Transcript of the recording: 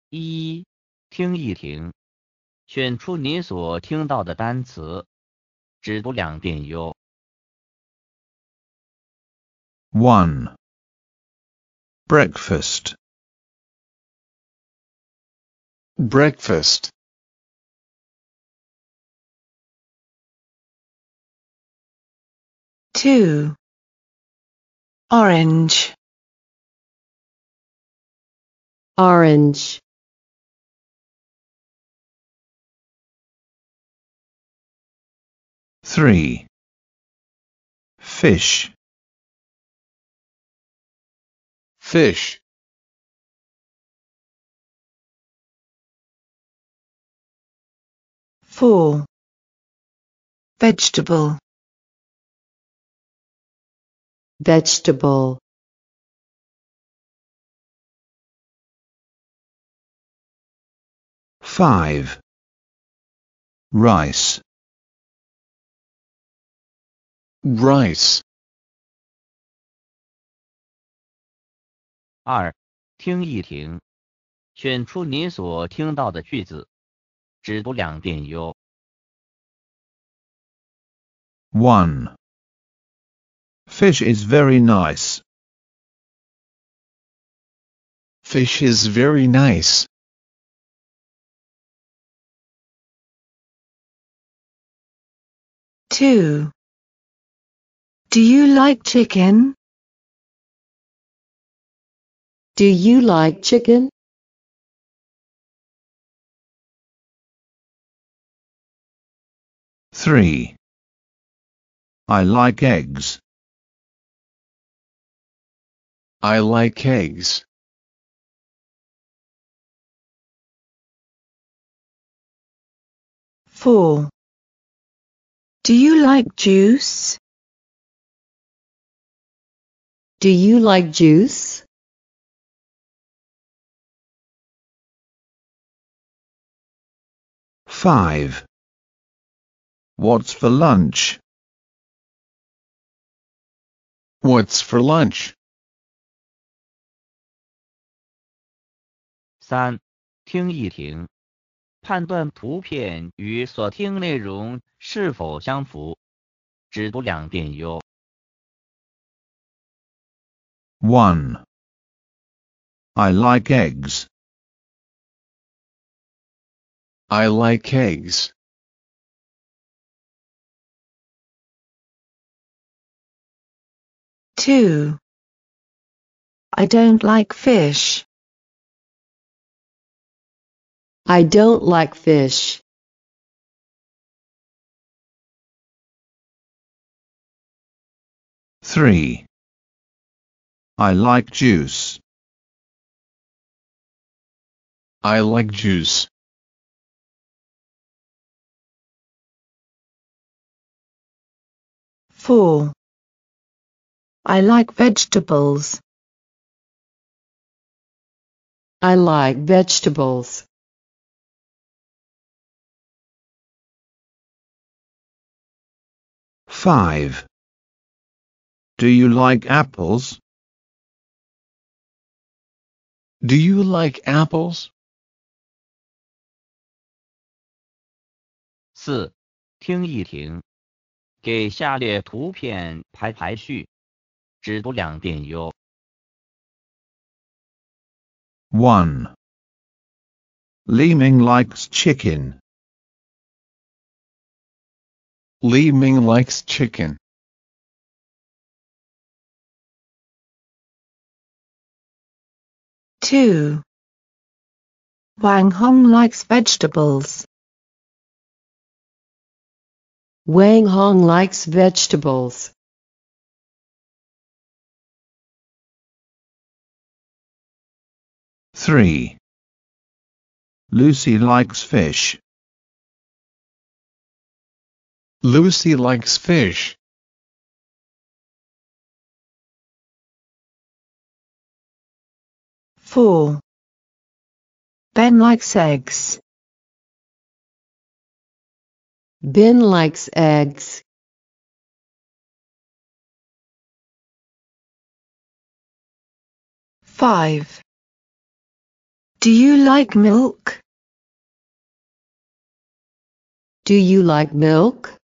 一，听一听，选出你所听到的单词，只读2遍哟。 1. Breakfast. Breakfast. 2. Orange. Orange. 3. Fish. Fish. 4. Vegetable. Vegetable. 5. Rice. Rice. 2，听一听，选出你所听到的句子，只读2遍哟。 1. Fish is very nice. Fish is very nice. 2. Do you like chicken? Do you like chicken? 3. I like eggs. I like eggs. 4. Do you like juice? Do you like juice? 5. What's for lunch? What's for lunch? 3，听一听，判断图片与所听内容是否相符，只读2遍哟。 1. I like eggs. I like eggs. 2. I don't like fish. I don't like fish. 3. I like juice. I like juice. 4. I like vegetables. I like vegetables. 5. Do you like apples? Do you like apples? 4，听一听，给下列图片排序，只读2遍哟。 1. Leeming likes chicken. Li Ming likes chicken. 2. Wang Hong likes vegetables. Wang Hong likes vegetables. 3. Lucy likes fish. Lucy likes fish. 4. Ben likes eggs. Ben likes eggs. 5. Do you like milk? Do you like milk?